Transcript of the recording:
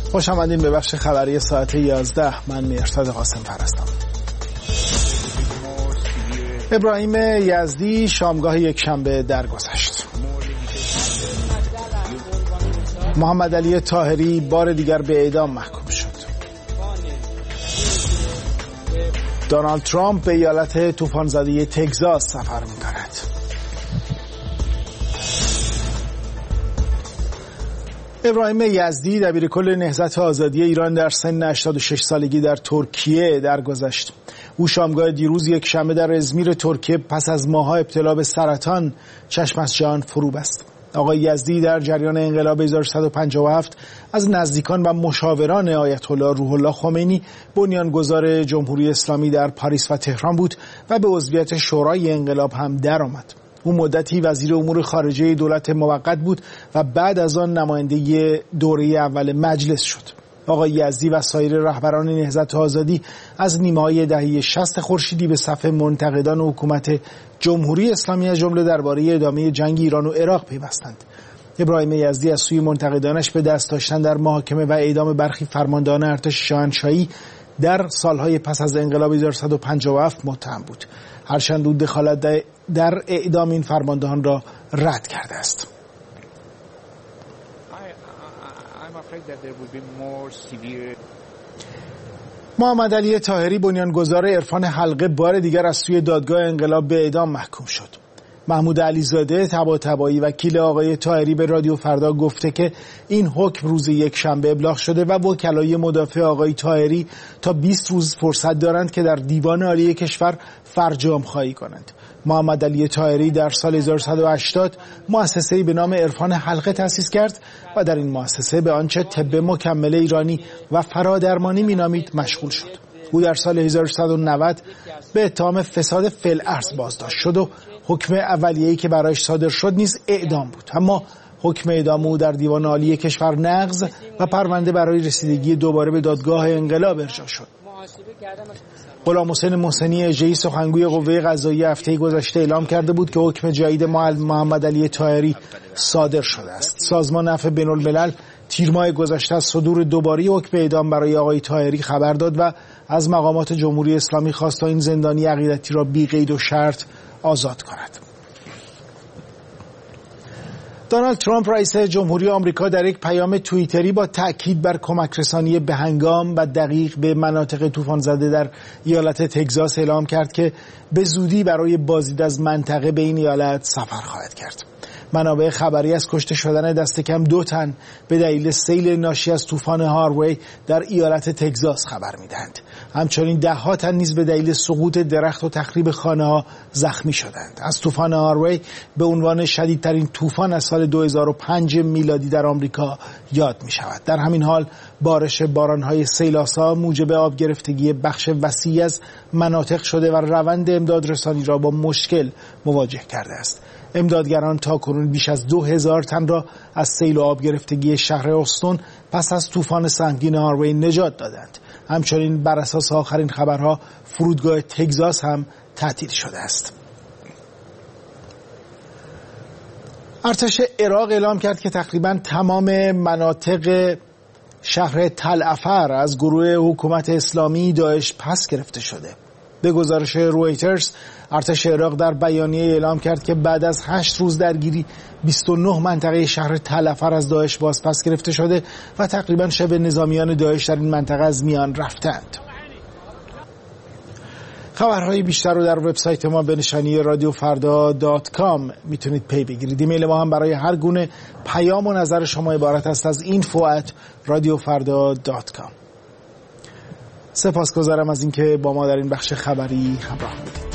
خوش آمدین به بخش خبری ساعت 11. من میرصاد قاسم هستم. ابراهیم یزدی شامگاه یکشنبه درگذشت. محمد علی طاهری بار دیگر به اعدام محکوم شد. دونالد ترامپ به ایالت طوفان زده تگزاس سفر می‌کند. ابراهیم یزدی دبیرکل نهضت آزادی ایران در سن 86 سالگی در ترکیه درگذشت. او شامگاه دیروز یکشنبه در ازمیر ترکیه پس از ماه‌ها ابتلا به سرطان چشم از جهان فرو بست. آقای یزدی در جریان انقلاب 1357 از نزدیکان و مشاوران آیت الله روح الله خمینی بنیانگذار جمهوری اسلامی در پاریس و تهران بود و به عضویت شورای انقلاب هم درآمد. او مدتی وزیر امور خارجه دولت موقت بود و بعد از آن نماینده دوره اول مجلس شد. آقای یزدی و سایر رهبران نهضت آزادی از نیمه‌های دهه 60 خورشیدی به صف منتقدان حکومت جمهوری اسلامی از جمله درباره ادامه جنگ ایران و عراق پیوستند. ابراهیم یزدی از سوی منتقدانش به دست داشتن در محاکمه و اعدام برخی فرماندهان ارتش شاهنشاهی در سالهای پس از انقلاب 1357 متهم بود. هرچند او دخالت در اعدام این فرماندهان را رد کرده است. محمد علی طاهری بنیانگذار عرفان حلقه بار دیگر از سوی دادگاه انقلاب به اعدام محکوم شد. محمود علیزاده طباطبایی وکیل آقای طاهری به رادیو فردا گفته که این حکم روز یکشنبه ابلاغ شده و وکلای مدافع آقای طاهری تا 20 روز فرصت دارند که در دیوان عالی کشور فرجام خواهی کنند. محمد علی طاهری در سال 1180 مؤسسه‌ای به نام عرفان حلقه تأسیس کرد و در این مؤسسه به آنچه طب مکمل ایرانی و فرادرمانی مینامید مشغول شد. او در سال 1190 به اتهام فساد فی الارض بازداشت شد و حکم اولیه‌ای که برایش صادر شد نیز اعدام بود، اما حکم اعدام او در دیوان عالی کشور نقض و پرونده برای رسیدگی دوباره به دادگاه انقلاب ارجاع شد. غلام حسین محسنی اژه‌ای سخنگوی قوه قضاییه هفته گذشته اعلام کرده بود که حکم جدید محمد علی طاهری صادر شده است. سازمان عفو بین‌الملل تیر ماه گذشته از صدور دوباره حکم اعدام برای آقای طاهری خبر داد و از مقامات جمهوری اسلامی خواست تا این زندانی عقیدتی را بی قید و شرط آزاد کند. دونالد ترامپ رئیس جمهوری آمریکا در یک پیام توییتری با تأکید بر کمک رسانی بهنگام و دقیق به مناطق طوفان زده در ایالت تگزاس اعلام کرد که به زودی برای بازدید از منطقه به این ایالت سفر خواهد کرد. منابع خبری از کشته شدن دست کم 2 تن به دلیل سیل ناشی از طوفان هاروی در ایالت تگزاس خبر می‌دهند. همچنین 10 تن نیز به دلیل سقوط درخت و تخریب خانه‌ها زخمی شدند. از طوفان هاروی به عنوان شدیدترین طوفان از سال 2005 میلادی در آمریکا یاد می‌شود. در همین حال بارش باران‌های سیل‌آسا موجب آب گرفتگی بخش وسیعی از مناطق شده و روند امدادرسانی را با مشکل مواجه کرده است. امدادگران تاکنون بیش از 2000 تن را از سیل و آب گرفتگی شهر استون پس از طوفان سنگین هاروی نجات دادند. همچنین بر اساس آخرین خبرها فرودگاه تگزاس هم تعطیل شده است. ارتش عراق اعلام کرد که تقریباً تمام مناطق شهر تل افر از گروه حکومت اسلامی داعش پس گرفته شده. به گزارش رویترز ارتش عراق در بیانیه اعلام کرد که بعد از 8 روز درگیری 29 منطقه شهر تل افر از داعش بازپس گرفته شده و تقریبا شبه نظامیان داعش در این منطقه از میان رفتند. خبرهای بیشتر رو در وبسایت ما به نشانی radiofrda.com میتونید پی بگیرید. ایمیل ما هم برای هر گونه پیام و نظر شما عبارت است از info@radiofrda.com. سپاسگزارم از اینکه با ما در این بخش خبری همراه بودید.